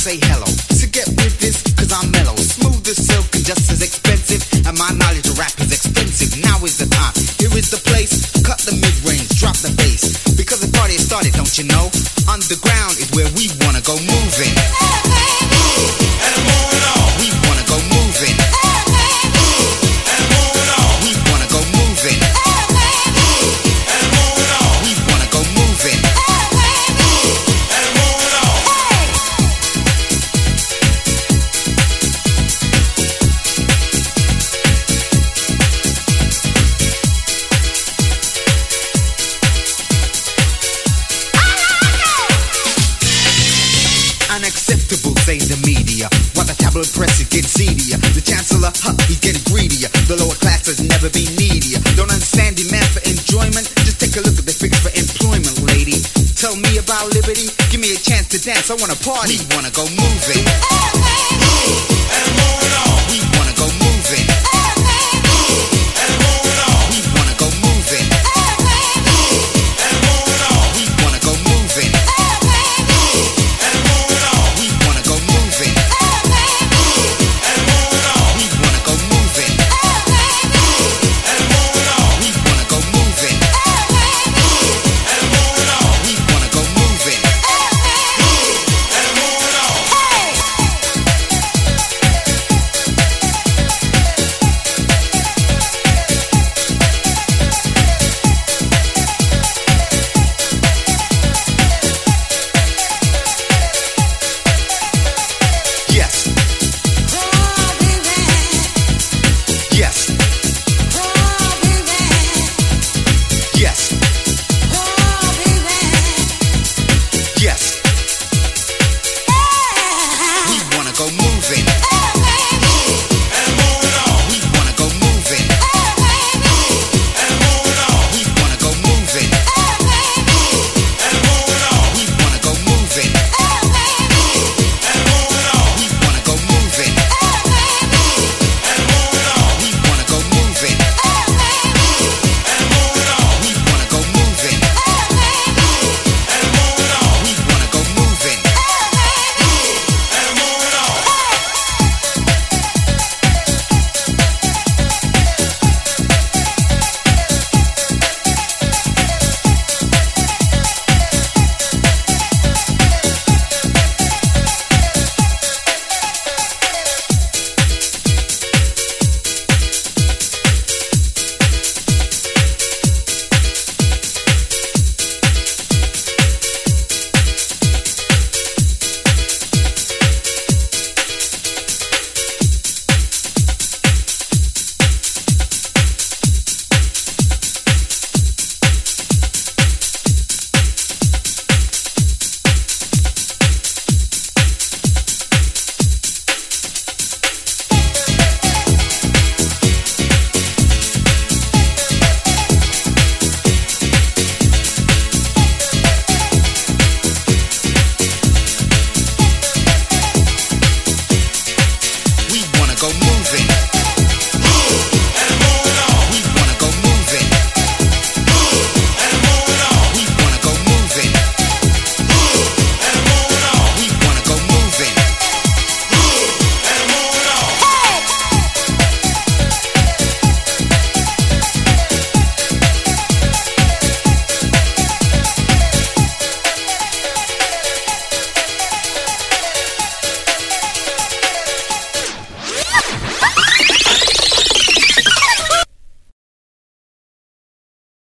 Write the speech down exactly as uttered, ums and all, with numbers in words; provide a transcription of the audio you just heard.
say hello. So get with this, cause I'm mellow. Smooth as silk and just as expensive. And my knowledge of rap is extensive. Now is the time, here is the place. Cut the mid-range, drop the bass. Because the party has started, don't you know? Underground is where we wanna go moving. And moving on. We wanna go moving. And moving on. We wanna go moving. And moving on. We wanna go moving. And moving on. Unacceptable, say the media. While the tabloid press is getting seedier. The chancellor, huh, he's getting greedier. The lower class has never been needier. Don't understand demand for enjoyment? Just take a look at the figures for employment, lady. Tell me about liberty, give me a chance to dance. I wanna party, we wanna go moving. And moving on. We wanna go moving.